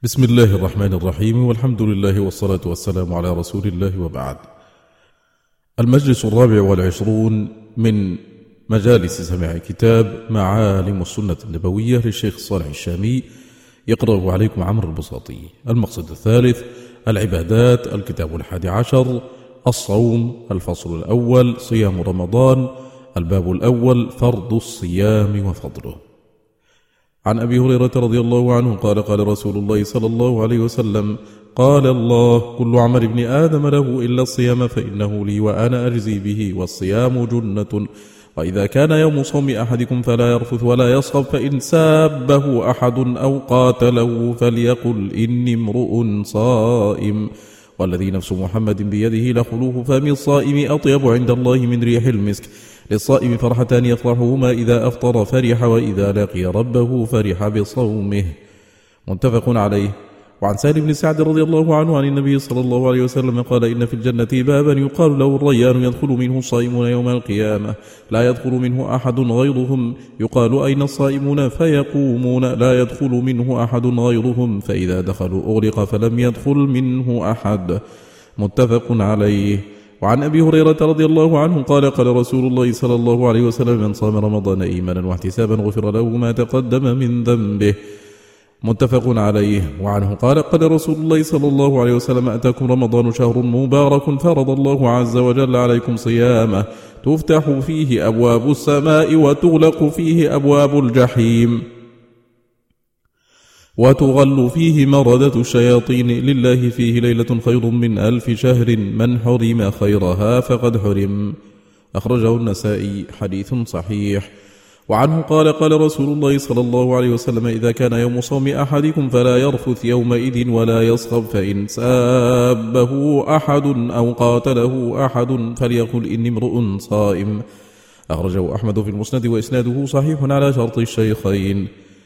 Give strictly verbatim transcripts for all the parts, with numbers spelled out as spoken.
بسم الله الرحمن الرحيم، والحمد لله والصلاة والسلام على رسول الله، وبعد. المجلس الرابع والعشرون من مجالس سماع كتاب معالم السنة النبوية للشيخ صالح الشامي، يقرأه عليكم عمرو البساطي. المقصد الثالث العبادات، الكتاب الحادي عشر الصوم، الفصل الأول صيام رمضان، الباب الأول فرض الصيام وفضله. عن أبي هريرة رضي الله عنه قال قال رسول الله صلى الله عليه وسلم: قال الله: كل عمل ابن آدم له إلا الصيام فإنه لي وأنا أجزي به، والصيام جنة، وإذا كان يوم صوم أحدكم فلا يرفث ولا يصخب، فإن سابه أحد أو قاتله فليقل إني امرؤ صائم، والذي نفس محمد بيده لخلوف فم الصائم أطيب عند الله من ريح المسك. للصائم فرحتان يفرحهما إذا أفطر فرح، وإذا لقي ربه فرح بصومه. متفق عليه. وعن سهل بن سعد رضي الله عنه عن النبي صلى الله عليه وسلم قال: إن في الجنة بابا يقال له الريان، يدخل منه الصائمون يوم القيامة، لا يدخل منه أحد غيرهم، يقال: أين الصائمون؟ فيقومون: لا يدخل منه أحد غيرهم، فإذا دخلوا أغلق فلم يدخل منه أحد. متفق عليه. وعن أبي هريرة رضي الله عنه قال: قال رسول الله صلى الله عليه وسلم: من صام رمضان إيمانا واحتسابا غفر له ما تقدم من ذنبه. متفق عليه. وعنه قال: قال رسول الله صلى الله عليه وسلم: أتاكم رمضان شهر مبارك، فرض الله عز وجل عليكم صيامه، تفتح فيه أبواب السماء وتغلق فيه أبواب الجحيم، وتغل فيه مردة الشياطين، لله فيه ليلة خير من ألف شهر، من حرم خيرها فقد حرم. أخرجه النسائي، حديث صحيح. وعنه قال: قال رسول الله صلى الله عليه وسلم: إذا كان يوم صوم أحدكم فلا يرفث يومئذ ولا يصخب، فإن سابه أحد أو قاتله أحد فليقل إني امرؤ صائم. أخرجه أحمد في المسند، وإسناده صحيح على شرط الشيخين.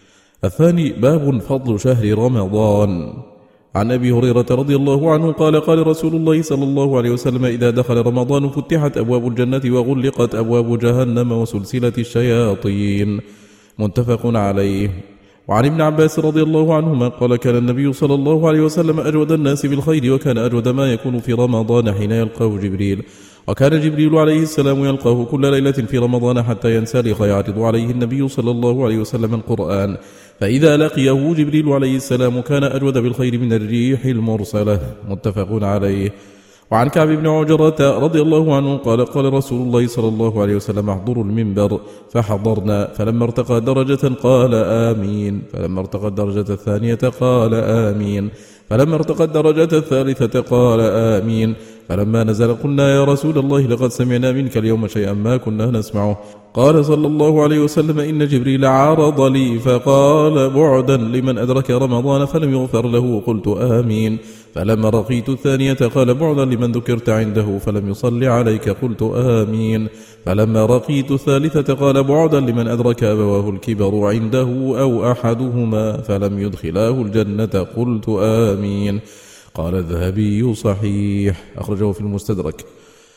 الثاني باب فضل شهر رمضان. عن أبي هريرة رضي الله عنه قال: قال رسول الله صلى الله عليه وسلم: إذا دخل رمضان فتحت أبواب الجنة وغلقت أبواب جهنم وسلسلة الشياطين. متفق عليه. وعن ابن عباس رضي الله عنهما قال: كان النبي صلى الله عليه وسلم أجود الناس بالخير، وكان أجود ما يكون في رمضان حين يلقاه جبريل، وكان جبريل عليه السلام يلقاه كل ليلة في رمضان حتى ينسلخ، يعرض عليه النبي صلى الله عليه وسلم القرآن، فإذا لقيه جبريل عليه السلام كان أجود بالخير من الريح المرسلة. متفق عليه. وعن كعب بن عجرة رضي الله عنه قال: قال رسول الله صلى الله عليه وسلم: احضروا المنبر، فحضرنا، فلما ارتقى درجة قال آمين، فلما ارتقى الدرجة الثانية قال آمين، فلما ارتقى الدرجة الثالثة قال آمين، فلما نزل قلنا: يا رسول الله، لقد سمعنا منك اليوم شيئا ما كنا نسمعه. قال صلى الله عليه وسلم: إن جبريل عرض لي فقال: بعدا لمن أدرك رمضان فلم يغفر له. قلت آمين. فلما رقيت الثانية قال: بعدا لمن ذكرت عنده فلم يصل عليك. قلت آمين. فلما رقيت الثالثة قال: بعدا لمن أدرك أبواه الكبر عنده أو أحدهما فلم يدخلاه الجنة. قلت آمين. قال الذهبي: صحيح. أخرجه في المستدرك.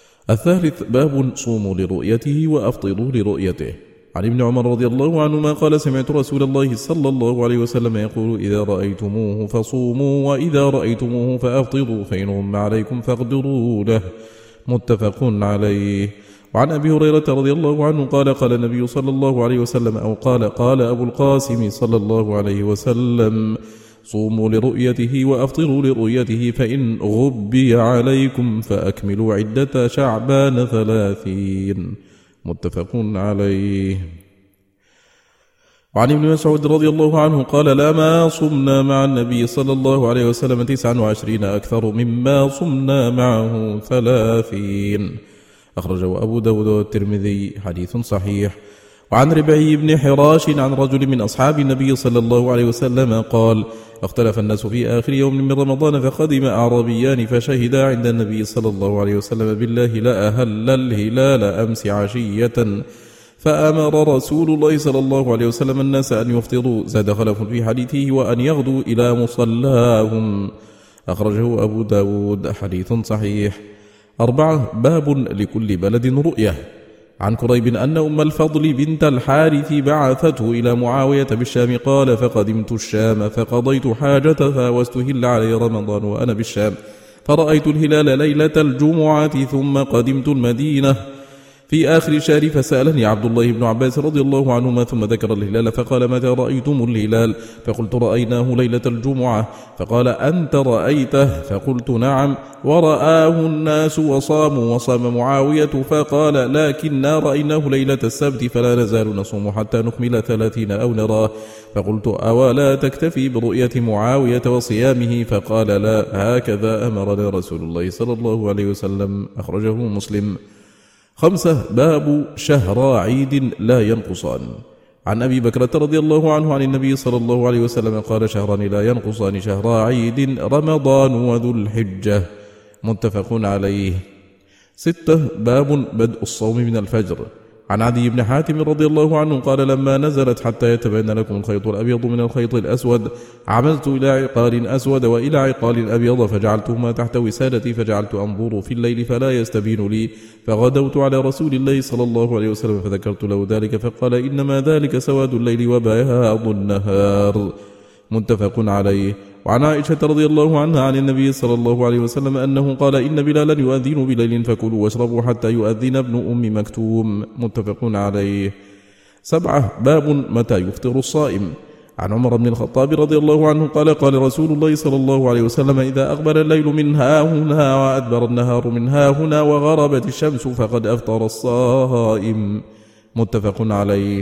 الثالث باب صوموا لرؤيته وأفطروا لرؤيته. عن ابن عمر رضي الله عنهما قال: سمعت رسول الله صلى الله عليه وسلم يقول: إذا رأيتموه فصوموا، وإذا رأيتموه فأفطروا، فإن غم عليكم فاقدروا له. متفق عليه. وعن أبي هريرة رضي الله عنه قال: قال النبي صلى الله عليه وسلم، أو قال: قال أبو القاسم صلى الله عليه وسلم: صوموا لرؤيته وأفطروا لرؤيته، فإن غبي عليكم فأكملوا عدة شعبان ثلاثين. متفق عليه. وعن ابن مسعود رضي الله عنه قال: لا ما صمنا مع النبي صلى الله عليه وسلم تسعا وعشرين أكثر مما صمنا معه ثلاثين. أخرجه أبو داود والترمذي، حديث صحيح. وعن ربعي بن حراش عن رجل من أصحاب النبي صلى الله عليه وسلم قال: اختلف الناس في آخر يوم من رمضان، فقدم أعرابيان فشهدا عند النبي صلى الله عليه وسلم بالله: لا أهل الهلال أمس عشية، فأمر رسول الله صلى الله عليه وسلم الناس أن يفطروا. زاد خلف في حديثه: وأن يغدوا إلى مصلاهم. أخرجه أبو داود، حديث صحيح. أربعة باب لكل بلد رؤية. عن كريب أن أم الفضل بنت الحارث بعثته إلى معاوية بالشام قال فقدمت الشام فقضيت حاجتها واستهل علي رمضان وأنا بالشام فرأيت الهلال ليلة الجمعة ثم قدمت المدينة في آخر الشهر فسألني عبد الله بن عباس رضي الله عنهما ثم ذكر الهلال فقال متى رأيتم الهلال فقلت رأيناه ليلة الجمعة فقال أنت رأيته فقلت نعم ورآه الناس وصاموا وصام معاوية فقال لكننا رأيناه ليلة السبت فلا نزال نصوم حتى نكمل ثلاثين أو نراه فقلت أولا تكتفي برؤية معاوية وصيامه فقال لا هكذا أمرنا رسول الله صلى الله عليه وسلم أخرجه مسلم. خمسة باب شهر عيد لا ينقصان. عن أبي بكرة رضي الله عنه عن النبي صلى الله عليه وسلم قال شهران لا ينقصان شهر عيد رمضان وذو الحجة متفق عليه. ستة باب بدء الصوم من الفجر. عن عدي بن حاتم رضي الله عنه قال لما نزلت حتى يتبين لكم الخيط الأبيض من الخيط الأسود عملت إلى عقال أسود وإلى عقال أبيض فجعلتهما تحت وسادتي فجعلت أنظر في الليل فلا يستبين لي فغدوت على رسول الله صلى الله عليه وسلم فذكرت له ذلك فقال إنما ذلك سواد الليل وبياض النهار متفق عليه. وعن عائشة رضي الله عنها عن النبي صلى الله عليه وسلم أنه قال إن بلالا يؤذن بليل فكلوا واشربوا حتى يؤذن ابن أم مكتوم متفق عليه. سبعة باب متى يفطر الصائم. عن عمر بن الخطاب رضي الله عنه قال قال رسول الله صلى الله عليه وسلم إذا أقبل الليل من ها هنا وأدبر النهار من ها هنا وغربت الشمس فقد أفطر الصائم متفق عليه.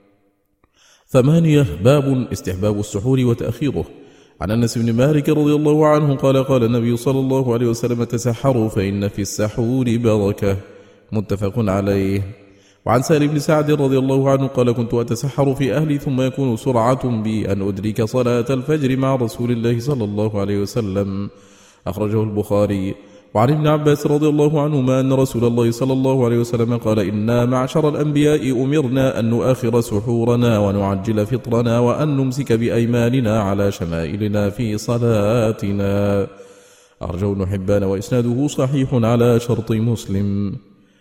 ثمانية باب استحباب السحور وتأخيره. عن أنس بن مالك رضي الله عنه قال قال النبي صلى الله عليه وسلم تسحروا فإن في السحور بركة متفق عليه. وعن سهل بن سعد رضي الله عنه قال كنت أتسحر في أهلي ثم يكون سرعة بي أن أدرك صلاة الفجر مع رسول الله صلى الله عليه وسلم أخرجه البخاري. وعن ابن عباس رضي الله عنهما أن رسول الله صلى الله عليه وسلم قال إنا معشر الأنبياء أمرنا أن نؤخر سحورنا ونعجل فطرنا وأن نمسك بأيماننا على شمائلنا في صلاتنا أخرجه ابن حبان وإسناده صحيح على شرط مسلم.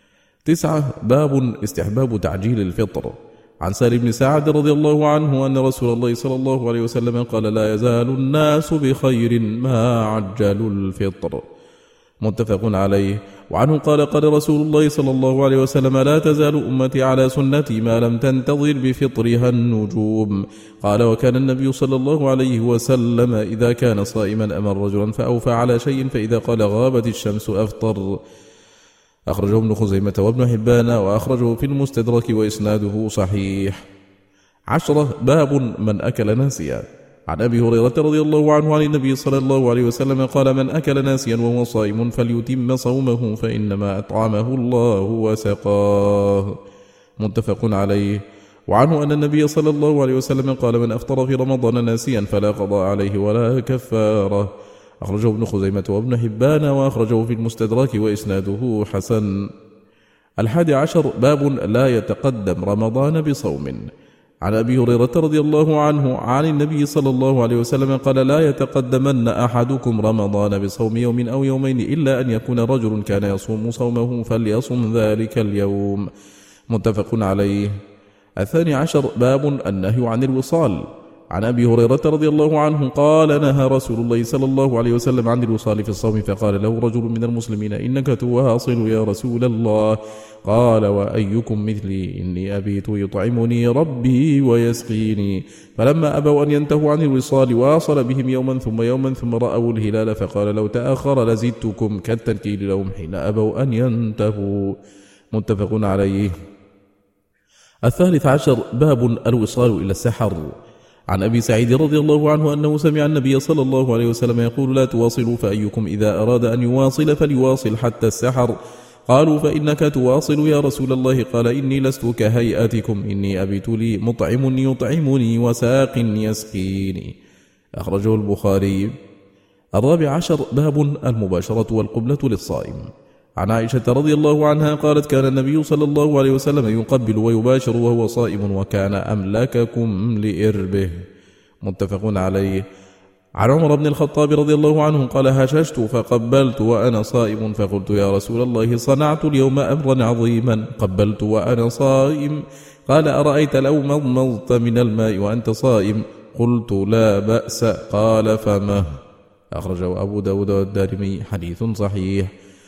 تسعة باب استحباب تعجيل الفطر. عن سهل بن سعد رضي الله عنه أن رسول الله صلى الله عليه وسلم قال لا يزال الناس بخير ما عجلوا الفطر متفق عليه. وعنه قال قال رسول الله صلى الله عليه وسلم لا تزال أمتي على سنتي ما لم تنتظر بفطرها النجوم. قال وكان النبي صلى الله عليه وسلم إذا كان صائما أمر رجلا فأوفى على شيء فإذا قال غابت الشمس أفطر أخرجه ابن خزيمة وابن حبان وأخرجه في المستدرك وإسناده صحيح. عشرة باب من أكل ناسيا. عن أبي هريرة رضي الله عنه عن النبي صلى الله عليه وسلم قال من أكل ناسيا وهو صائم فليتم صومه فإنما أطعمه الله وسقاه متفق عليه. وعنه أن النبي صلى الله عليه وسلم قال من أفطر في رمضان ناسيا فلا قضاء عليه ولا كفارة أخرجه ابن خزيمة وابن حبان وأخرجه في المستدرك وإسناده حسن. الحادي عشر باب لا يتقدم رمضان بصوم. عن أبي هريرة رضي الله عنه عن النبي صلى الله عليه وسلم قال لا يتقدمن أحدكم رمضان بصوم يوم أو يومين إلا أن يكون رجل كان يصوم صومه فليصم ذلك اليوم متفق عليه. الثاني عشر باب النهي عن الوصال. عن أبي هريرة رضي الله عنه قال نهى رسول الله صلى الله عليه وسلم عن الوصال في الصوم فقال له رجل من المسلمين إنك تواصل يا رسول الله قال وأيكم مثلي إني أبيت يطعمني ربي ويسقيني فلما أبوا أن ينتهوا عن الوصال واصل بهم يوما ثم يوما ثم رأوا الهلال فقال لو تأخر لزدتكم كالتنكيل لهم حين أبوا أن ينتهوا متفق عليه. الثالث عشر باب الوصال إلى السحر. عن أبي سعيد رضي الله عنه أنه سمع النبي صلى الله عليه وسلم يقول لا تواصلوا فأيكم إذا أراد أن يواصل فليواصل حتى السحر قالوا فإنك تواصل يا رسول الله قال إني لست كهيئتكم إني أبيت لي مطعم يطعمني وساق يسقيني أخرجه البخاري. الرابع عشر باب المباشرة والقبلة للصائم. عن عائشة رضي الله عنها قالت كان النبي صلى الله عليه وسلم يقبل ويباشر وهو صائم وكان أملككم لإربه متفق عليه. عن عمر بن الخطاب رضي الله عنه قال هششت فقبلت وأنا صائم فقلت يا رسول الله صنعت اليوم أمرا عظيما قبلت وأنا صائم قال أرأيت لو مضمضت من الماء وأنت صائم قلت لا بأس قال فما أخرجه أبو داود والدارمي حديث صحيح.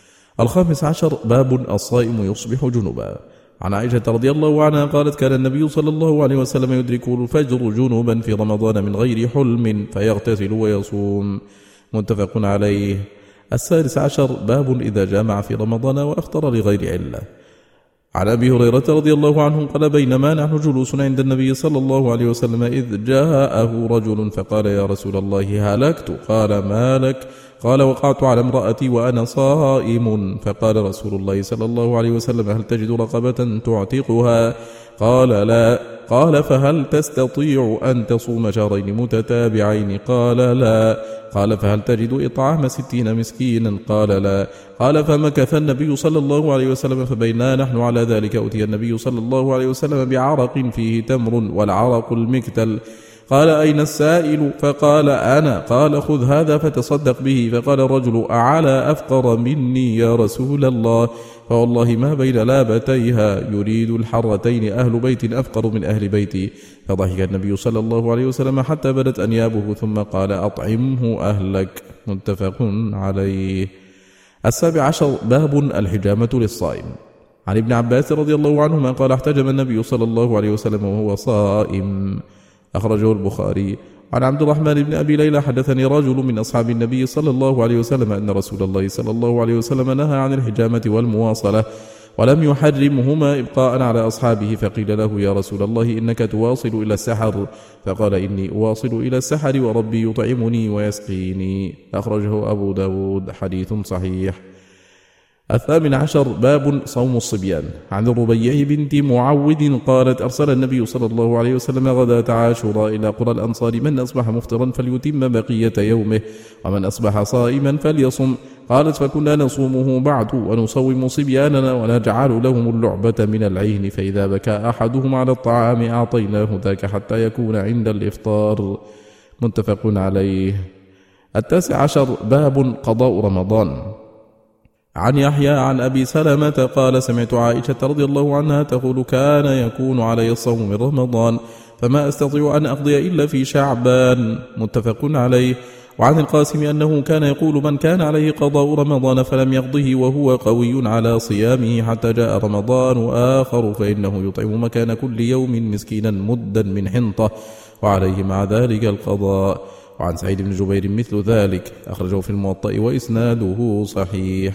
الخامس عشر باب الصائم يصبح جنبا. عن عائشة رضي الله عنها قالت كان النبي صلى الله عليه وسلم يدرك الفجر جنوبا في رمضان من غير حلم فيغتسل ويصوم متفق عليه. السادس عشر باب إذا جامع في رمضان وأفطر لغير علة. عن أبي هريرة رضي الله عنه قال بينما نحن جلوس عند النبي صلى الله عليه وسلم إذ جاءه رجل فقال يا رسول الله هلكت قال ما لك قال وقعت على امرأتي وأنا صائم فقال رسول الله صلى الله عليه وسلم هل تجد رقبة تعتقها قال لا قال فهل تستطيع أن تصوم شهرين متتابعين قال لا قال فهل تجد إطعام ستين مسكينا قال لا قال فمكث النبي صلى الله عليه وسلم فبينا نحن على ذلك أتي النبي صلى الله عليه وسلم بعرق فيه تمر والعرق المكتل قال أين السائل فقال أنا قال خذ هذا فتصدق به فقال الرجل أعلى أفقر مني يا رسول الله فوالله ما بين لابتيها يريد الحرتين أهل بيت أفقر من أهل بيتي فضحك النبي صلى الله عليه وسلم حتى بدت أنيابه ثم قال أطعمه أهلك متفق عليه. السابع عشر باب الحجامة للصائم. عن ابن عباس رضي الله عنهما قال احتجم النبي صلى الله عليه وسلم وهو صائم أخرجه البخاري. عن عبد الرحمن بن أبي ليلى حدثني رجل من أصحاب النبي صلى الله عليه وسلم أن رسول الله صلى الله عليه وسلم نهى عن الحجامة والمواصلة ولم يحرمهما إبقاء على أصحابه فقيل له يا رسول الله إنك تواصل إلى السحر فقال إني أواصل إلى السحر وربي يطعمني ويسقيني أخرجه أبو داود حديث صحيح. الثامن عشر باب صوم الصبيان. عن الربيع بنت معود قالت أرسل النبي صلى الله عليه وسلم غداة عاشوراء إلى قرى الأنصار من أصبح مفطرا فليتم بقية يومه ومن أصبح صائما فليصم. قالت فكنا نصومه بعد ونصوم صبياننا ونجعل لهم اللعبة من العين فإذا بكى أحدهم على الطعام أعطيناه ذاك حتى يكون عند الإفطار متفق عليه. التاسع عشر باب قضاء رمضان. عن يحيى عن أبي سلمة قال سمعت عائشة رضي الله عنها تقول كان يكون علي الصوم من رمضان فما أستطيع أن أقضي إلا في شعبان متفق عليه. وعن القاسم أنه كان يقول من كان عليه قضاء رمضان فلم يقضه وهو قوي على صيامه حتى جاء رمضان آخر فإنه يطعم مكان كل يوم مسكينا مدا من حنطة وعليه مع ذلك القضاء. وعن سعيد بن جبير مثل ذلك أخرجه في الموطأ وإسناده صحيح.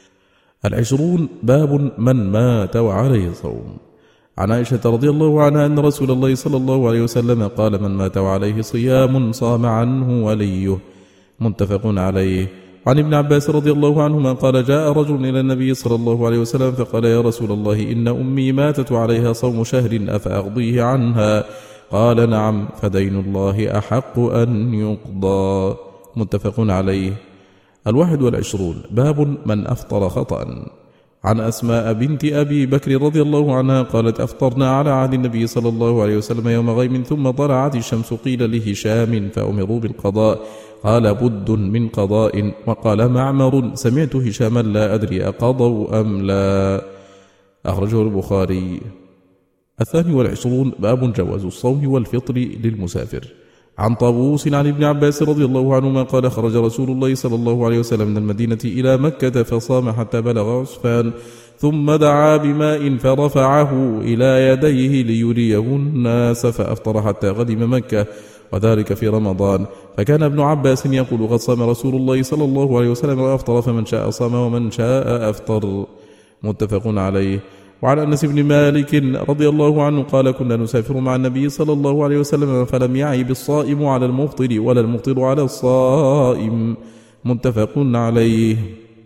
العشرون باب من مات وعليه صوم. عن عائشة رضي الله عنها أن رسول الله صلى الله عليه وسلم قال من مات وعليه صيام صام عنه وليه متفق عليه. عن ابن عباس رضي الله عنهما قال جاء رجل إلى النبي صلى الله عليه وسلم فقال يا رسول الله إن أمي ماتت وعليها صوم شهر أفأقضيه عنها قال نعم فدين الله أحق أن يقضى متفق عليه. الواحد والعشرون باب من أفطر خطأ. عن أسماء بنت أبي بكر رضي الله عنها قالت أفطرنا على عهد النبي صلى الله عليه وسلم يوم غيم ثم طلعت الشمس قيل لهشام فأمروا بالقضاء قال بد من قضاء. وقال معمر سمعت هشاما لا أدري أقضوا أم لا أخرجه البخاري. الثاني والعشرون باب جواز الصوم والفطر للمسافر. عن طاووس عن ابن عباس رضي الله عنهما قال خرج رسول الله صلى الله عليه وسلم من المدينة إلى مكة فصام حتى بلغ عسفان ثم دعا بماء فرفعه إلى يديه ليريه الناس فأفطر حتى قدم مكة وذلك في رمضان. فكان ابن عباس يقول قد صام رسول الله صلى الله عليه وسلم وأفطر فمن شاء صام ومن شاء أفطر متفق عليه. وعن أنس بن مالك رضي الله عنه قال كنا نسافر مع النبي صلى الله عليه وسلم فلم يعيب الصائم على المفطر ولا المفطر على الصائم متفق عليه.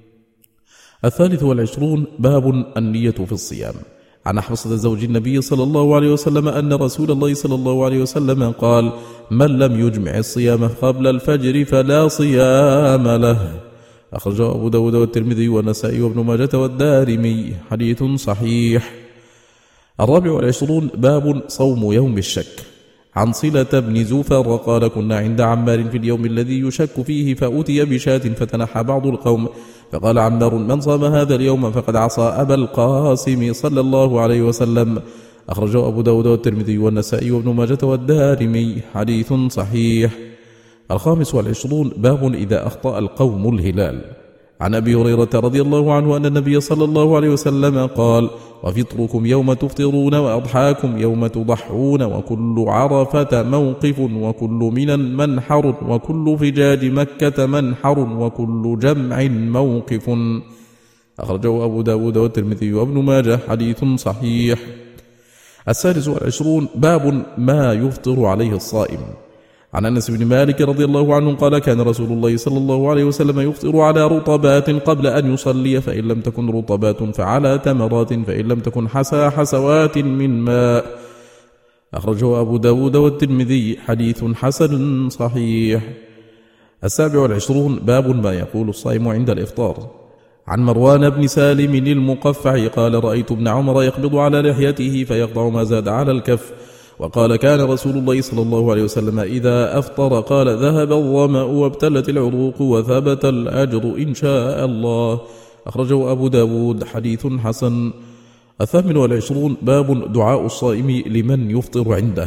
الثالث والعشرون باب النية في الصيام. عن حفصة زوج النبي صلى الله عليه وسلم أن رسول الله صلى الله عليه وسلم قال من لم يجمع الصيام قبل الفجر فلا صيام له أخرجه أبو داود والترمذي والنسائي وابن ماجة والدارمي حديث صحيح. الرابع والعشرون باب صوم يوم الشك. عن صلة بن زفر قال كنا عند عمار في اليوم الذي يشك فيه فأتي بشاة فتنحى بعض القوم فقال عمار من صام هذا اليوم فقد عصى أبا القاسم صلى الله عليه وسلم. أخرجه أبو داود والترمذي والنسائي وابن ماجة والدارمي حديث صحيح. الخامس والعشرون باب إذا أخطأ القوم الهلال. عن أبي هريرة رضي الله عنه أن النبي صلى الله عليه وسلم قال وفطركم يوم تفطرون وأضحاكم يوم تضحون وكل عرفة موقف وكل من منحر وكل فجاج مكة منحر وكل جمع موقف. أخرجه أبو داود والترمذي وابن ماجه حديث صحيح. السادس والعشرون باب ما يفطر عليه الصائم. عن أنس بن مالك رضي الله عنه قال كان رسول الله صلى الله عليه وسلم يفطر على رطبات قبل أن يصلي فإن لم تكن رطبات فعلى تمرات فإن لم تكن حسى حسوات من ماء. أخرجه أبو داود والترمذي حديث حسن صحيح. السابع والعشرون باب ما يقول الصائم عند الإفطار. عن مروان بن سالم المقفع قال رأيت ابن عمر يقبض على لحيته فيقطع ما زاد على الكف وقال كان رسول الله صلى الله عليه وسلم إذا أفطر قال ذهب الظمأ وابتلت العروق وثبت الأجر إن شاء الله. أخرجه أبو داود حديث حسن. الثامن والعشرون باب دعاء الصائم لمن يفطر عنده.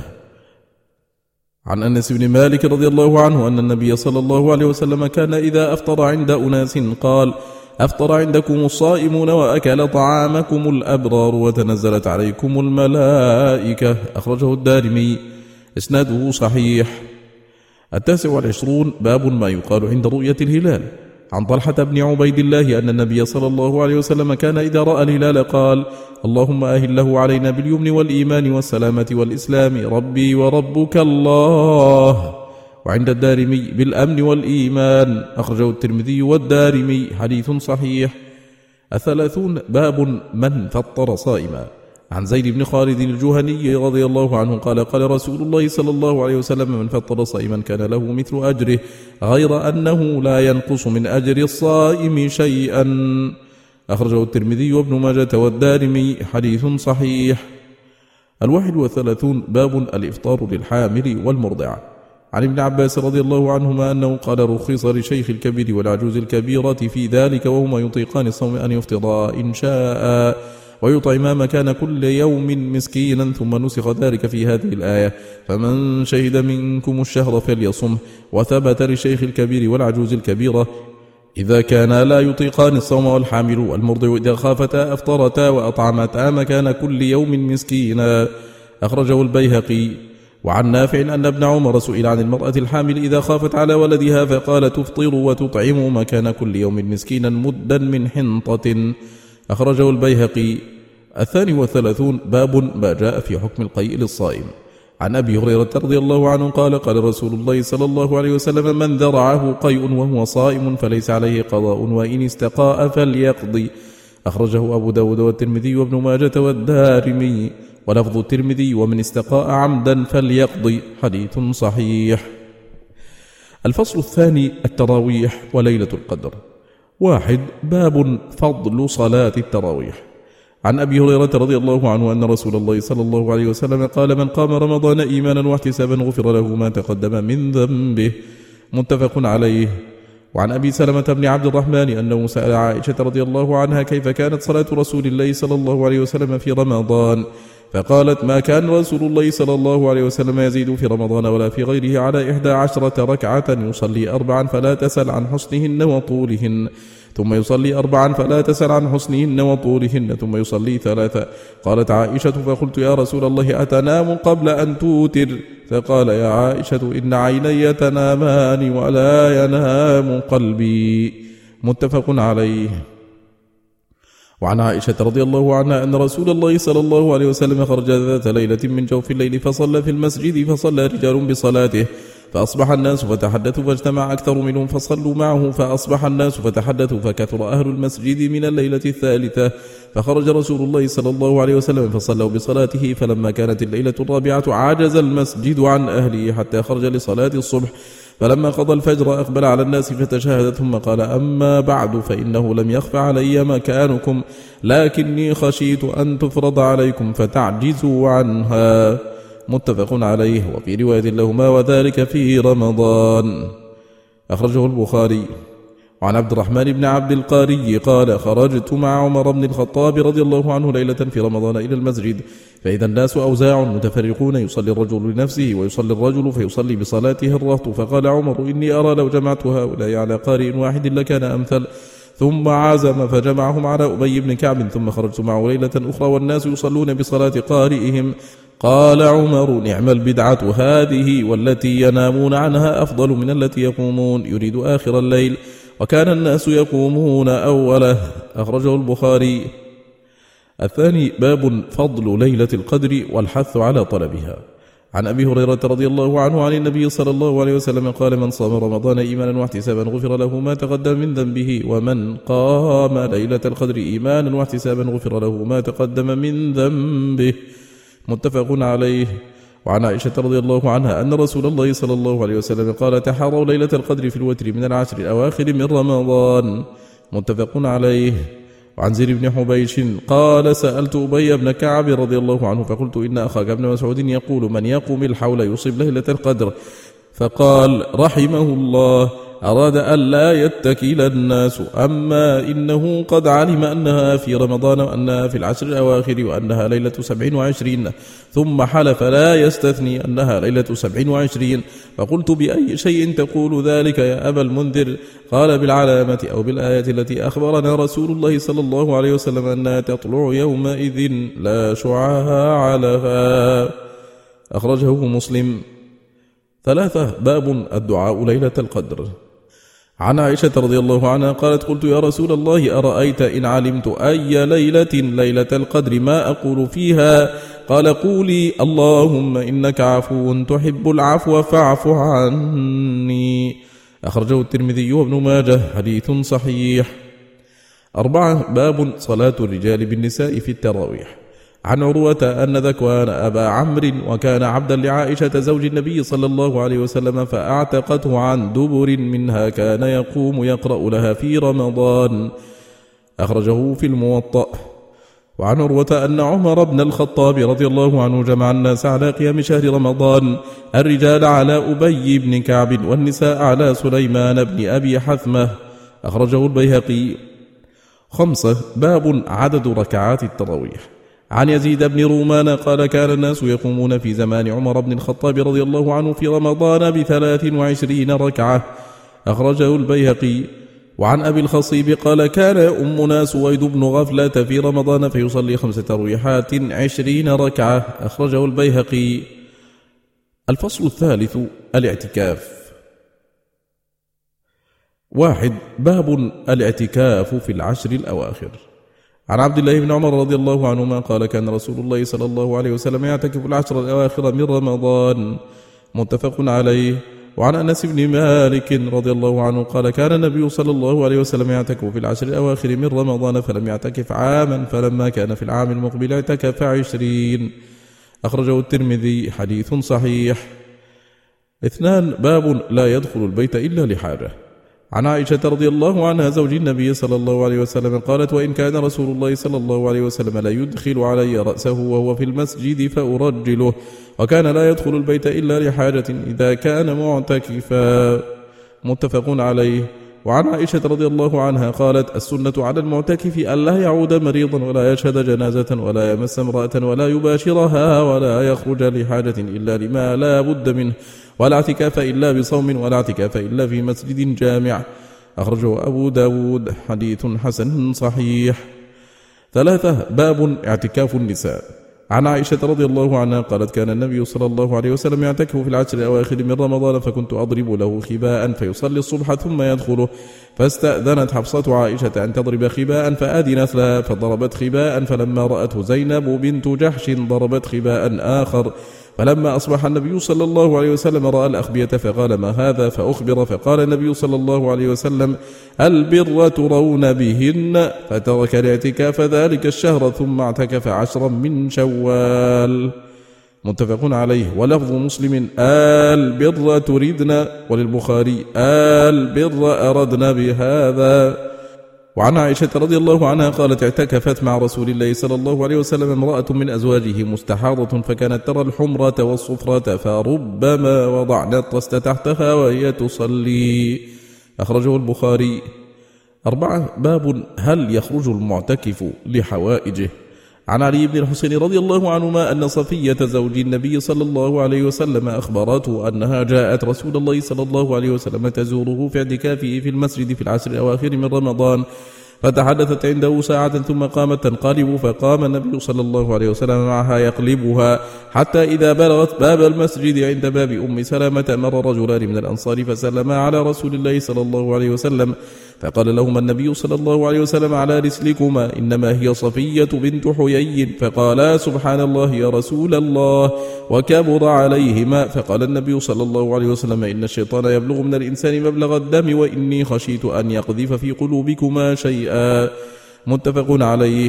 عن أنس بن مالك رضي الله عنه أن النبي صلى الله عليه وسلم كان إذا أفطر عند أناس قال أفطر عندكم الصائمون وأكل طعامكم الأبرار وتنزلت عليكم الملائكة. أخرجه الدارمي إسناده صحيح. التاسع والعشرون باب ما يقال عند رؤية الهلال. عن طلحة بن عبيد الله أن النبي صلى الله عليه وسلم كان إذا رأى الهلال قال اللهم أهله علينا باليمن والإيمان والسلامة والإسلام ربي وربك الله. وعند الدارمي بالأمن والإيمان. أخرجه الترمذي والدارمي حديث صحيح. الثلاثون باب من فطر صائما. عن زيد بن خالد الجهني رضي الله عنه قال قال رسول الله صلى الله عليه وسلم من فطر صائما كان له مثل أجره غير أنه لا ينقص من أجر الصائم شيئا. أخرجه الترمذي وابن ماجة والدارمي حديث صحيح. الواحد والثلاثون باب الإفطار للحامل والمرضع. عن ابن عباس رضي الله عنهما أنه قال رخص لشيخ الكبير والعجوز الكبيرة في ذلك وهما يطيقان الصوم أن يفطرا إن شاء ويطعما مكان كل يوم مسكينا ثم نسخ ذلك في هذه الآية فمن شهد منكم الشهر فليصمه. وثبت لشيخ الكبير والعجوز الكبيرة إذا كانا لا يطيقان الصوم والحامل والمرضع إذا خافتا أفطرتا وأطعمتا مكان كل يوم مسكينا. أخرجه البيهقي. وعن نافع أن ابن عمر سئل عن المرأة الحامل إذا خافت على ولدها فقال تفطر وتطعم مكان كل يوم مسكينا مدا من حنطة. أخرجه البيهقي. الثاني والثلاثون باب ما جاء في حكم القيء للصائم. عن أبي هريرة رضي الله عنه قال قال رسول الله صلى الله عليه وسلم من ذرعه قيء وهو صائم فليس عليه قضاء وإن استقاء فليقضي. أخرجه أبو داود والترمذي وابن ماجة والدارمي ولفظ الترمذي ومن استقاء عمدا فليقضي حديث صحيح. الفصل الثاني التراويح وليلة القدر. واحد باب فضل صلاة التراويح. عن أبي هريرة رضي الله عنه أن رسول الله صلى الله عليه وسلم قال من قام رمضان إيمانا واحتسابا غفر له ما تقدم من ذنبه. متفق عليه. وعن أبي سلمة بن عبد الرحمن أنه سأل عائشة رضي الله عنها كيف كانت صلاة رسول الله صلى الله عليه وسلم في رمضان فقالت ما كان رسول الله صلى الله عليه وسلم يزيد في رمضان ولا في غيره على إحدى عشرة ركعة يصلي أربعا فلا تسل عن حسنهن وطولهن ثم يصلي أربعا فلا تسل عن حسنهن وطولهن ثم يصلي ثلاثا. قالت عائشة فقلت يا رسول الله أتنام قبل أن توتر؟ فقال يا عائشة إن عيني تنامان ولا ينام قلبي. متفق عليه. وعن عائشة رضي الله عنها أن رسول الله صلى الله عليه وسلم خرج ذات ليلة من جوف الليل فصلى في المسجد فصلى رجال بصلاته فأصبح الناس فتحدثوا فاجتمع أكثر منهم فصلوا معه فأصبح الناس فتحدثوا فكثر أهل المسجد من الليلة الثالثة فخرج رسول الله صلى الله عليه وسلم فصلوا بصلاته فلما كانت الليلة الرابعة عجز المسجد عن أهله حتى خرج لصلاة الصبح فلما قضى الفجر أقبل على الناس فتشهد ثم قال أما بعد فإنه لم يخف علي مكانكم لكني خشيت أن تفرض عليكم فتعجزوا عنها. متفق عليه. وفي رواية لهما وذلك في رمضان. أخرجه البخاري. وعن عبد الرحمن بن عبد القاري قال خرجت مع عمر بن الخطاب رضي الله عنه ليلة في رمضان إلى المسجد، فإذا الناس أوزاع متفرقون، يصلي الرجل لنفسه ويصلي الرجل فيصلي بصلاته الرهط، فقال عمر إني أرى لو جمعت هؤلاء على قارئ واحد لكان أمثل، ثم عزم فجمعهم على أبي بن كعب، ثم خرجت معه ليلة أخرى والناس يصلون بصلاة قارئهم. قال عمر نعم البدعة هذه، والتي ينامون عنها أفضل من التي يقومون، يريد آخر الليل، وكان الناس يقومون أوله. أخرجه البخاري. الثاني باب فضل ليلة القدر والحث على طلبها. عن أبي هريرة رضي الله عنه عن النبي صلى الله عليه وسلم قال من صام رمضان إيمانا واحتسابا غفر له ما تقدم من ذنبه، ومن قام ليلة القدر إيمانا واحتسابا غفر له ما تقدم من ذنبه. متفق عليه. وعن عائشة رضي الله عنها أن رسول الله صلى الله عليه وسلم قال تحروا ليلة القدر في الوتر من العشر الأواخر من رمضان. متفق عليه. وعن زيد بن حبيش قال سألت أبي بن كعب رضي الله عنه فقلت إن أخاك ابن مسعود يقول من يقوم الحول يصيب ليلة القدر، فقال رحمه الله أراد أن لا يتكل الناس، أما إنه قد علم أنها في رمضان وأنها في العشر الأواخر وأنها ليلة سبع وعشرين، ثم حلف لا يستثني أنها ليلة سبع وعشرين. فقلت بأي شيء تقول ذلك يا أبا المنذر؟ قال بالعلامة أو بالآية التي أخبرنا رسول الله صلى الله عليه وسلم أنها تطلع يومئذ لا شعاع لها. أخرجه مسلم. ثلاثة باب الدعاء ليلة القدر. عن عائشة رضي الله عنها قالت قلت يا رسول الله أرأيت إن علمت أي ليلة ليلة القدر ما أقول فيها؟ قال قولي اللهم إنك عفو تحب العفو فاعف عني. أخرجه الترمذي وابن ماجه، حديث صحيح. أربعة باب صلاة الرجال بالنساء في التراويح. عن عروة أن ذكوان أبا عمرو وكان عبدا لعائشة زوج النبي صلى الله عليه وسلم فأعتقته عن دبر منها كان يقوم يقرأ لها في رمضان. أخرجه في الموطأ. وعن عروة أن عمر بن الخطاب رضي الله عنه جمع الناس على قيام شهر رمضان، الرجال على أبي بن كعب والنساء على سليمان بن أبي حثمة. أخرجه البيهقي. خمسة باب عدد ركعات التراويح. عن يزيد بن رومان قال كان الناس يقومون في زمان عمر بن الخطاب رضي الله عنه في رمضان بثلاث وعشرين ركعة. أخرجه البيهقي. وعن أبي الخصيب قال كان أمنا سويد بن غفلة في رمضان فيصلي خمس ترويحات عشرين ركعة. أخرجه البيهقي. الفصل الثالث الاعتكاف. واحد باب الاعتكاف في العشر الأواخر. عن عبد الله بن عمر رضي الله عنهما قال كان رسول الله صلى الله عليه وسلم يعتكف العشر الأواخر من رمضان. متفق عليه. وعن أنس بن مالك رضي الله عنه قال كان النبي صلى الله عليه وسلم يعتكف في العشر الأواخر من رمضان فلم يعتكف عاما، فلما كان في العام المقبل اعتكف عشرين. أخرجه الترمذي، حديث صحيح. اثنان باب لا يدخل البيت إلا لحاجة. عن عائشة رضي الله عنها زوج النبي صلى الله عليه وسلم قالت وإن كان رسول الله صلى الله عليه وسلم لا يدخل علي رأسه وهو في المسجد فأرجله، وكان لا يدخل البيت إلا لحاجة إذا كان معتكفا. متفق عليه. وعن عائشة رضي الله عنها قالت السنة على المعتكف أن لا يعود مريضا ولا يشهد جنازة ولا يمس امرأة ولا يباشرها ولا يخرج لحاجة إلا لما لا بد منه، ولا اعتكاف إلا بصوم ولا اعتكاف إلا في مسجد جامع. أخرجه أبو داود، حديث حسن صحيح. ثلاثة باب اعتكاف النساء. عن عائشة رضي الله عنها قالت كان النبي صلى الله عليه وسلم يعتكف في العشر الأواخر من رمضان فكنت أضرب له خباء فيصلي الصبح ثم يدخله، فاستأذنت حفصة عائشة أن تضرب خباء فأذنت لها فضربت خباء، فلما رأته زينب بنت جحش ضربت خباء آخر، فلما أصبح النبي صلى الله عليه وسلم رأى الأخبية فقال ما هذا؟ فأخبر، فقال النبي صلى الله عليه وسلم البر ترون بهن، فترك الاعتكاف ذلك الشهر ثم اعتكف عشرا من شوال. متفق عليه. ولفظ مسلم البر تردن، وللبخاري البر أردنا بهذا. وعن عائشة رضي الله عنها قالت اعتكفت مع رسول الله صلى الله عليه وسلم امرأة من أزواجه مستحاضة فكانت ترى الحمرة والصفرة فربما وضعنا الطست تحتها وهي تصلي. أخرجه البخاري. أربعة. باب هل يخرج المعتكف لحوائجه؟ عن علي بن الحسين رضي الله عنهما أن صفية زوج النبي صلى الله عليه وسلم أخبرته أنها جاءت رسول الله صلى الله عليه وسلم تزوره في اعتكافه في المسجد في العشر الأواخر من رمضان، فتحدثت عنده ساعة ثم قامت تنقلب، فقام النبي صلى الله عليه وسلم معها يقلبها حتى إذا بلغت باب المسجد عند باب أم سلمة مر رجلان من الأنصار فسلما على رسول الله صلى الله عليه وسلم، فقال لهما النبي صلى الله عليه وسلم على رسلكما إنما هي صفية بنت حيي، فقالا سبحان الله يا رسول الله، وكبر عليهما. فقال النبي صلى الله عليه وسلم إن الشيطان يبلغ من الإنسان مبلغ الدم وإني خشيت أن يقذف في قلوبكما شيئا. متفق عليه.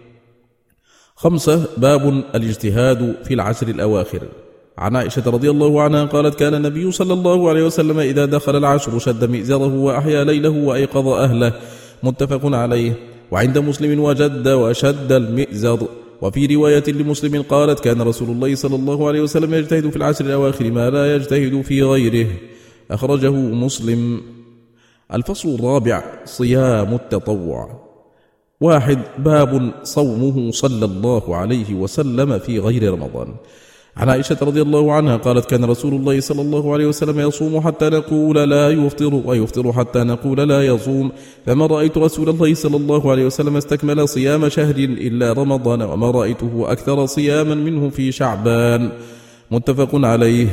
خمسة. باب الاجتهاد في العشر الأواخر. عن عائشة رضي الله عنها قالت كان النبي صلى الله عليه وسلم إذا دخل العشر شد مئزره وأحيا ليله وأيقظ أهله. متفق عليه. وعند مسلم وجد وشد المئزر. وفي رواية لمسلم قالت كان رسول الله صلى الله عليه وسلم يجتهد في العشر الأواخر ما لا يجتهد في غيره. أخرجه مسلم. الفصل الرابع صيام التطوع. واحد. باب صومه صلى الله عليه وسلم في غير رمضان. عن عائشة رضي الله عنها قالت كان رسول الله صلى الله عليه وسلم يصوم حتى نقول لا يفطر ويفطر حتى نقول لا يصوم، فما رأيت رسول الله صلى الله عليه وسلم استكمل صيام شهر إلا رمضان، وما رأيته أكثر صياما منه في شعبان. متفق عليه.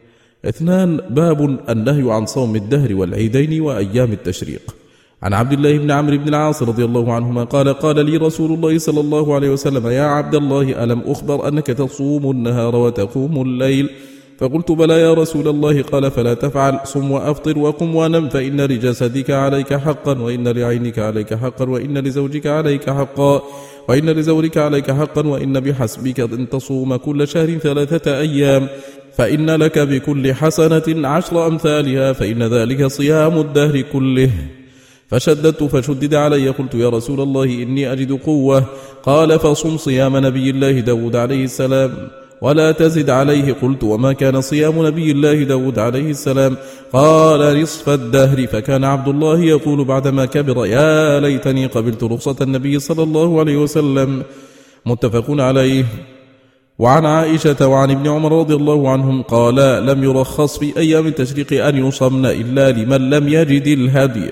اثنان. باب النهي عن صوم الدهر والعيدين وأيام التشريق. عن عبد الله بن عمرو بن العاص رضي الله عنهما قال قال لي رسول الله صلى الله عليه وسلم يا عبد الله ألم أخبر أنك تصوم النهار وتقوم الليل؟ فقلت بلى يا رسول الله. قال فلا تفعل، صم وأفطر وقم ونم، فإن لجسدك عليك حقا، وإن لعينك عليك حقا، وإن لزوجك عليك حقا، وإن لزوجك عليك حقا، وإن بحسبك أن تصوم كل شهر ثلاثة أيام، فإن لك بكل حسنة عشر أمثالها، فإن ذلك صيام الدهر كله. فشددت فشدد علي. قلت يا رسول الله إني أجد قوة. قال فصم صيام نبي الله داود عليه السلام ولا تزد عليه. قلت وما كان صيام نبي الله داود عليه السلام؟ قال نصف الدهر. فكان عبد الله يقول بعدما كبر يا ليتني قبلت رخصة النبي صلى الله عليه وسلم. متفق عليه. وعن عائشة وعن ابن عمر رضي الله عنهم قال لم يرخص في أيام التشريق أن يصمن إلا لمن لم يجد الهدي.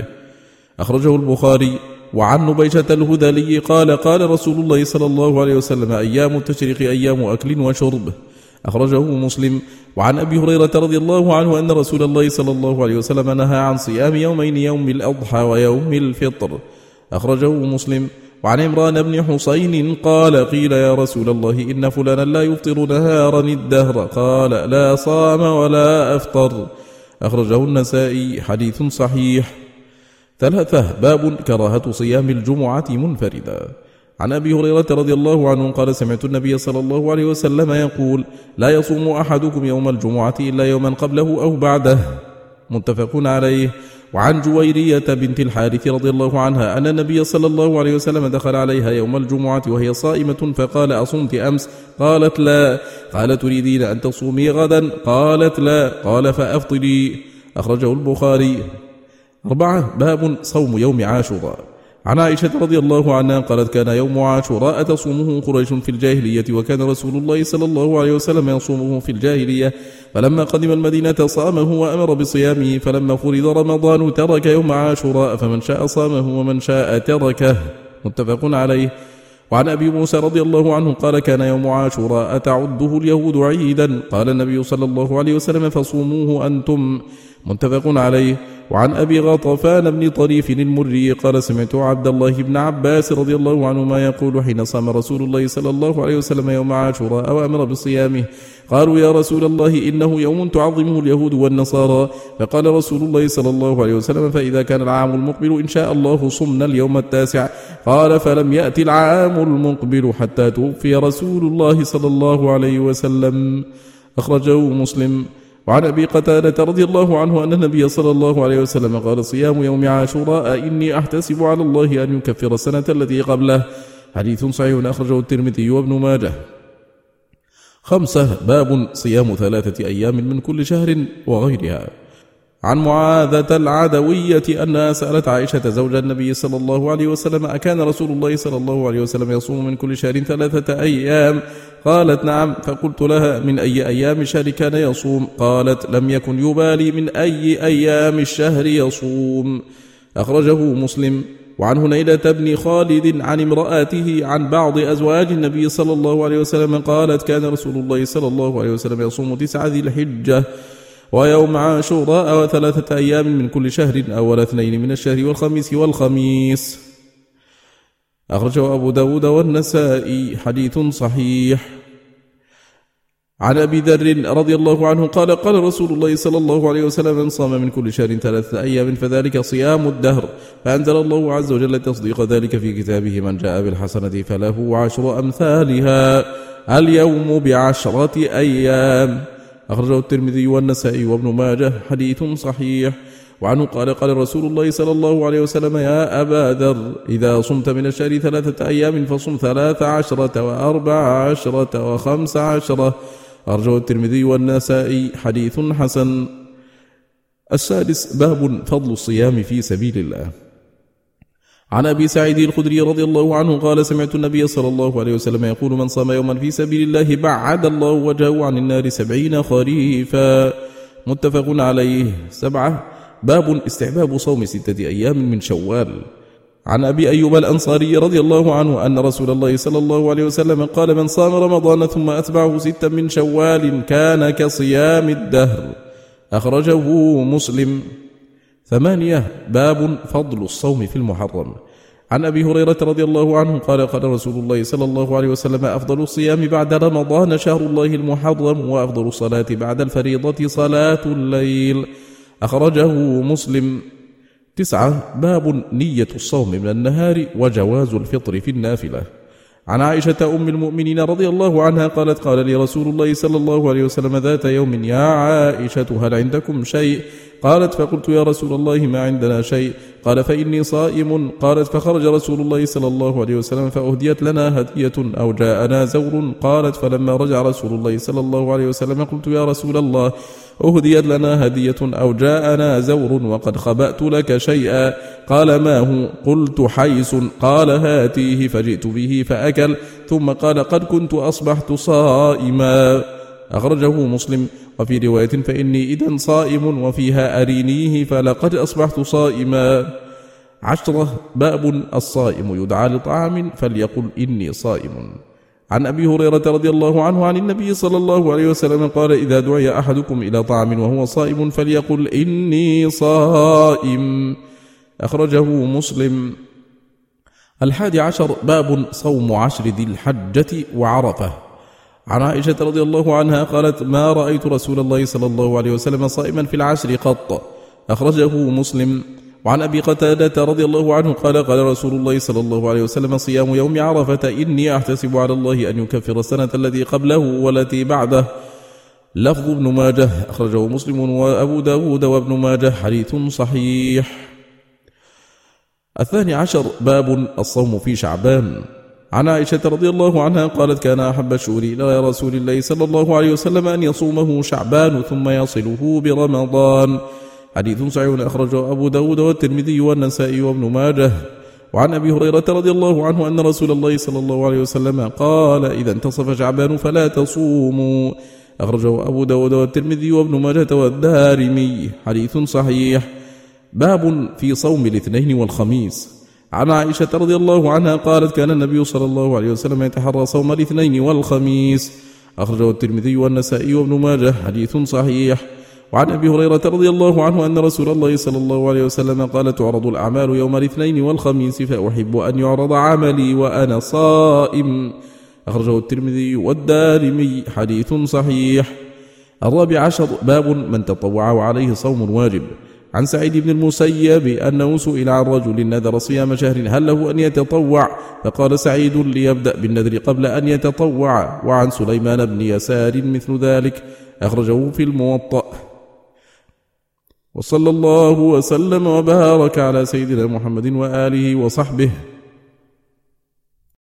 أخرجه البخاري. وعن نبيشة الهذلي قال قال رسول الله صلى الله عليه وسلم أيام التشريق أيام أكل وشرب. أخرجه مسلم. وعن أبي هريرة رضي الله عنه أن رسول الله صلى الله عليه وسلم نهى عن صيام يومين يوم الأضحى ويوم الفطر. أخرجه مسلم. وعن عمران بن حسين قال قيل يا رسول الله إن فلانا لا يفطر نهارا الدهر؟ قال لا صام ولا أفطر. أخرجه النسائي. حديث صحيح. ثلاثة. باب كراهة صيام الجمعة منفردا. عن أبي هريرة رضي الله عنه قال سمعت النبي صلى الله عليه وسلم يقول لا يصوم أحدكم يوم الجمعة إلا يوما قبله أو بعده. متفق عليه. وعن جويرية بنت الحارث رضي الله عنها أن النبي صلى الله عليه وسلم دخل عليها يوم الجمعة وهي صائمة فقال أصمت أمس؟ قالت لا. قال تريدين أن تصومي غدا؟ قالت لا. قال فأفطري. أخرجه البخاري. أربعة. باب صوم يوم عاشوراء. عن عائشة رضي الله عنها قالت كان يوم عاشوراء تصومه قريش في الجاهلية، وكان رسول الله صلى الله عليه وسلم يصومه في الجاهلية، فلما قدم المدينة صامه وأمر بصيامه، فلما فرض رمضان ترك يوم عاشوراء، فمن شاء صامه ومن شاء تركه. متفق عليه. وعن أبي موسى رضي الله عنه قال كان يوم عاشوراء تعده اليهود عيدا، قال النبي صلى الله عليه وسلم فصوموه أنتم. متفق عليه. وعن أبي غطفان بن طريف المري قال سمعت عبد الله بن عباس رضي الله عنهما يقول حين صام رسول الله صلى الله عليه وسلم يوم عاشوراء وأمر بصيامه قالوا يا رسول الله إنه يوم تعظمه اليهود والنصارى، فقال رسول الله صلى الله عليه وسلم فإذا كان العام المقبل إن شاء الله صمنا اليوم التاسع. قال فلم يأتي العام المقبل حتى توفي رسول الله صلى الله عليه وسلم. أخرجه مسلم. وعن أبي قتادة رضي الله عنه أن النبي صلى الله عليه وسلم قال صيام يوم عاشوراء إني أحتسب على الله أن يكفر السنة التي قبله. حديث صحيح أخرجه الترمذي وابن ماجه. خمسة. باب صيام ثلاثة أيام من كل شهر وغيرها. عن معاذة العدوية أنها سألت عائشة زوج النبي صلى الله عليه وسلم أكان رسول الله صلى الله عليه وسلم يصوم من كل شهر ثلاثة أيام؟ قالت نعم. فقلت لها من أي أيام الشهر كان يصوم؟ قالت لم يكن يبالي من أي أيام الشهر يصوم. أخرجه مسلم. وعن هنيدة بن خالد عن امرأته عن بعض أزواج النبي صلى الله عليه وسلم قالت كان رسول الله صلى الله عليه وسلم يصوم تسعة ذي الحجة ويوم عاشوراء وثلاثة أيام من كل شهر أول اثنين من الشهر والخميس والخميس. أخرجه أبو داود والنسائي. حديث صحيح. عن أبي ذر رضي الله عنه قال قال رسول الله صلى الله عليه وسلم من صام من كل شهر ثلاثة أيام فذلك صيام الدهر. فأنزل الله عز وجل تصديق ذلك في كتابه من جاء بالحسنة فله عشر أمثالها اليوم بعشرة أيام. أخرجه الترمذي والنسائي وابن ماجه. حديث صحيح. وعنه قال قال رسول الله صلى الله عليه وسلم يا أبا ذر إذا صمت من الشهر ثلاثة أيام فصم ثلاث عشرة وأربع عشرة وخمس عشرة. أخرجه الترمذي والنسائي. حديث حسن. السادس. باب فضل الصيام في سبيل الله. عن أبي سعيد الخدري رضي الله عنه قال سمعت النبي صلى الله عليه وسلم يقول من صام يوما في سبيل الله بعد الله وجهه عن النار سبعين خريفا. متفق عليه. سبعة. باب استحباب صوم ستة أيام من شوال. عن أبي أيوب الأنصاري رضي الله عنه أن رسول الله صلى الله عليه وسلم قال من صام رمضان ثم أتبعه ستا من شوال كان كصيام الدهر. أخرجه مسلم. ثمانية. باب فضل الصوم في المحرم. عن أبي هريرة رضي الله عنه قال قال رسول الله صلى الله عليه وسلم أفضل الصيام بعد رمضان شهر الله المحرم وأفضل الصلاة بعد الفريضة صلاة الليل. أخرجه مسلم. تسعة. باب نية الصوم من النهار وجواز الفطر في النافلة. عن عائشة أم المؤمنين رضي الله عنها قالت قال لي رسول الله صلى الله عليه وسلم ذات يوم يا عائشة هل عندكم شيء؟ قالت فقلت يا رسول الله ما عندنا شيء. قال فإني صائم. قالت فخرج رسول الله صلى الله عليه وسلم فأهديت لنا هدية أو جاءنا زور. قالت فلما رجع رسول الله صلى الله عليه وسلم قلت يا رسول الله أهديت لنا هدية أو جاءنا زور وقد خبأت لك شيئا. قال ما هو؟ قلت حيس. قال هاتيه فجئت به فأكل ثم قال قد كنت أصبحت صائما. أخرجه مسلم. وفي رواية فإني إذن صائم وفيها أرينيه فلقد أصبحت صائما. عشرة. باب الصائم يدعى لطعام فليقل إني صائم. عن أبي هريرة رضي الله عنه عن النبي صلى الله عليه وسلم قال إذا دعي أحدكم إلى طعام وهو صائم فليقل إني صائم. أخرجه مسلم. الحادي عشر. باب صوم عشر ذي الحجة وعرفة. عن عائشة رضي الله عنها قالت ما رأيت رسول الله صلى الله عليه وسلم صائما في العشر قط. أخرجه مسلم. وعن أبي قتادة رضي الله عنه قال قال رسول الله صلى الله عليه وسلم صيام يوم عرفة إني أحتسب على الله أن يكفر السنة التي قبله والتي بعده. لفظ ابن ماجه. أخرجه مسلم وأبو داود وابن ماجه. حديث صحيح. الثاني عشر. باب الصوم في شعبان. عن عائشة رضي الله عنها قالت كان أحب الشهور إلى رسول الله صلى الله عليه وسلم أن يصومه شعبان ثم يصله برمضان. حديث صحيح. أخرجه أبو داود والترمذي والنسائي وابن ماجه. وعن أبي هريرة رضي الله عنه أن رسول الله صلى الله عليه وسلم قال إذا انتصف شعبان فلا تصوموا. أخرجه أبو داود والترمذي وابن ماجه والدارمي. حديث صحيح. باب في صوم الاثنين والخميس. عن عائشة رضي الله عنها قالت كان النبي صلى الله عليه وسلم يتحرى صوم الاثنين والخميس. أخرجه الترمذي والنسائي وابن ماجه. حديث صحيح. وعن أبي هريرة رضي الله عنه أن رسول الله صلى الله عليه وسلم قال تعرض الأعمال يوم الاثنين والخميس فأحب أن يعرض عملي وأنا صائم. أخرجه الترمذي والدارمي. حديث صحيح. الرابع عشر. باب من تطوع وعليه صوم واجب. عن سعيد بن المسيب أنه سئل عن رجل نذر صيام شهر هل له أن يتطوع؟ فقال سعيد ليبدأ بالنذر قبل أن يتطوع. وعن سليمان بن يسار مثل ذلك. أخرجه في الموطأ. وصلى الله وسلم وبارك على سيدنا محمد وآله وصحبه